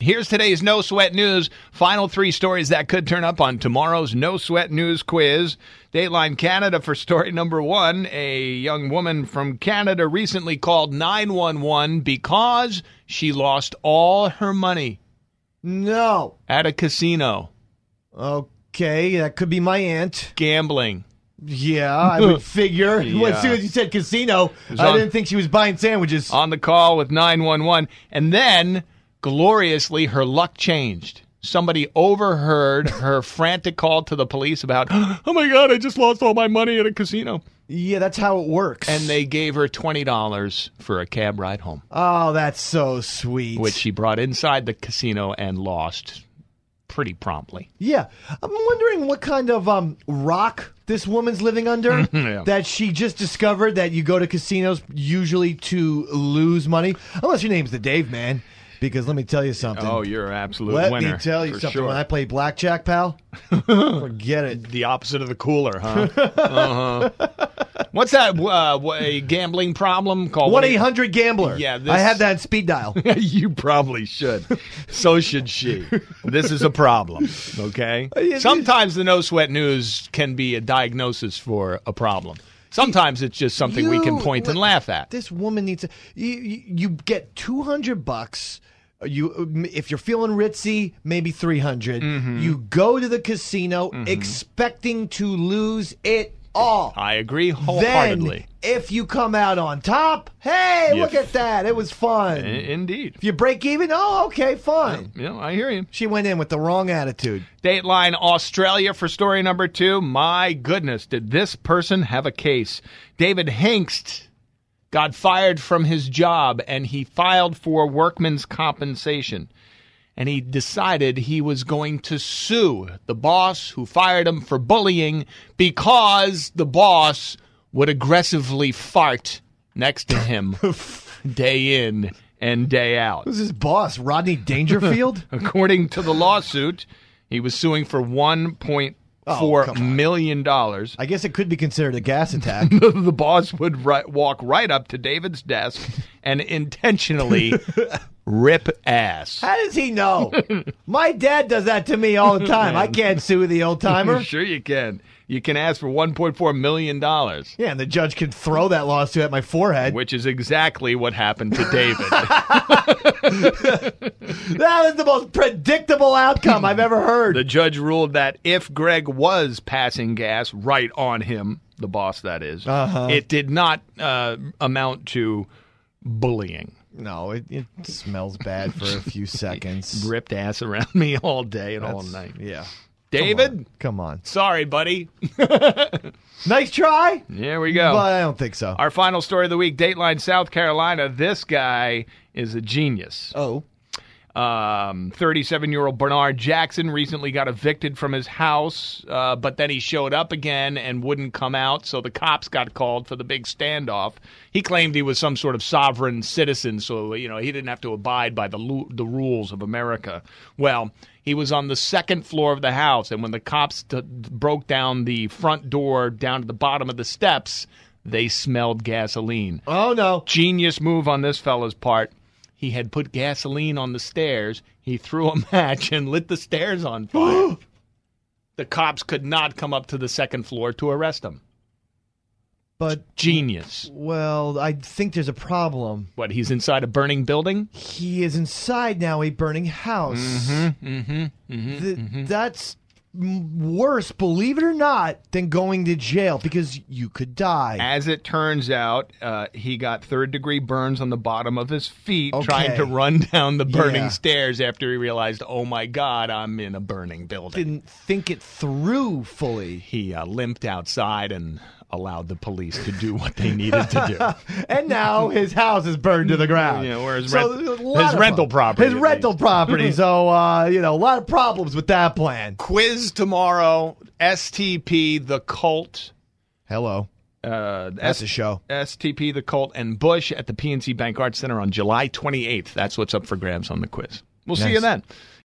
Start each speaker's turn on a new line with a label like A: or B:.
A: Here's today's No Sweat News. Final 3 stories that could turn up on tomorrow's No Sweat News quiz. Dateline Canada for story number 1. A young woman from Canada recently called 911 because she lost all her money.
B: No.
A: At a casino.
B: Okay, that could be my aunt.
A: Gambling.
B: Yeah, I would figure.
A: Yeah.
B: As soon as you said casino, I didn't think she was buying sandwiches.
A: On the call with 911. And then, gloriously, her luck changed. Somebody overheard her frantic call to the police about, oh my God, I just lost all my money at a casino.
B: Yeah, that's how it works.
A: And they gave her $20 for a cab ride home.
B: Oh, that's so sweet.
A: Which she brought inside the casino and lost pretty promptly.
B: Yeah. I'm wondering what kind of rock this woman's living under.
A: Yeah.
B: That she just discovered that you go to casinos usually to lose money. Unless your name's the Dave Man. Because let me tell you something.
A: Oh, you're an absolute
B: Let
A: winner.
B: me tell you
A: for
B: something.
A: sure.
B: When I play blackjack, pal, forget it.
A: The opposite of the cooler, huh? Uh-huh. What's that a gambling problem called?
B: 1-800-GAMBLER.
A: Yeah,
B: I have that in speed dial.
A: You probably should. So should she. This is a problem, okay? Sometimes the No Sweat News can be a diagnosis for a problem. Sometimes it's just something we can point and laugh at.
B: This woman needs to. You get $200. If you're feeling ritzy, maybe $300.
A: Mm-hmm.
B: You go to the casino expecting to lose it all.
A: I agree wholeheartedly.
B: Then, if you come out on top, hey, look at that. It was fun.
A: Indeed.
B: If you break even, oh, okay, fine.
A: Yeah, I hear you.
B: She went in with the wrong attitude.
A: Dateline Australia for story number 2. My goodness, did this person have a case? David Hengst got fired from his job, and he filed for workman's compensation. And he decided he was going to sue the boss who fired him for bullying because the boss would aggressively fart next to him day in and day out.
B: Who's his boss, Rodney Dangerfield?
A: According to the lawsuit, he was suing for $1.4 million.
B: I guess it could be considered a gas attack.
A: The boss would walk right up to David's desk and intentionally rip ass.
B: How does he know? My dad does that to me all the time. I can't sue the old timer.
A: Sure you can. You can ask for $1.4 million.
B: Yeah, and the judge can throw that lawsuit at my forehead.
A: Which is exactly what happened to David.
B: That was the most predictable outcome I've ever heard.
A: The judge ruled that if Greg was passing gas right on him, the boss that is, it did not amount to bullying.
B: No, it smells bad for a few seconds.
A: Ripped ass around me all day and all night.
B: Yeah.
A: David?
B: Come on.
A: Sorry, buddy.
B: Nice try.
A: There we go.
B: But I don't think so.
A: Our final story of the week, Dateline South Carolina. This guy is a genius.
B: Oh.
A: 37-year-old Bernard Jackson recently got evicted from his house, but then he showed up again and wouldn't come out, so the cops got called for the big standoff. He claimed he was some sort of sovereign citizen, so he didn't have to abide by the rules of America. Well, he was on the second floor of the house, and when the cops broke down the front door down to the bottom of the steps, they smelled gasoline.
B: Oh, no.
A: Genius move on this fella's part. He had put gasoline on the stairs. He threw a match and lit the stairs on fire. The cops could not come up to the second floor to arrest him.
B: But
A: genius.
B: Well, I think there's a problem.
A: What, he's inside a burning building?
B: He is inside now a burning house. That's worse, believe it or not, than going to jail because you could die.
A: As it turns out, he got third-degree burns on the bottom of his feet trying to run down the burning stairs after he realized, oh, my God, I'm in a burning building.
B: Didn't think it through fully.
A: He limped outside and allowed the police to do what they needed to do.
B: And now his house is burned to the ground.
A: Yeah, or his rental property.
B: His rental property. So, a lot of problems with that plan.
A: Quiz tomorrow, STP, The Cult.
B: Hello. That's a show.
A: STP, The Cult, and Bush at the PNC Bank Arts Center on July 28th. That's what's up for grabs on the quiz. We'll see you then.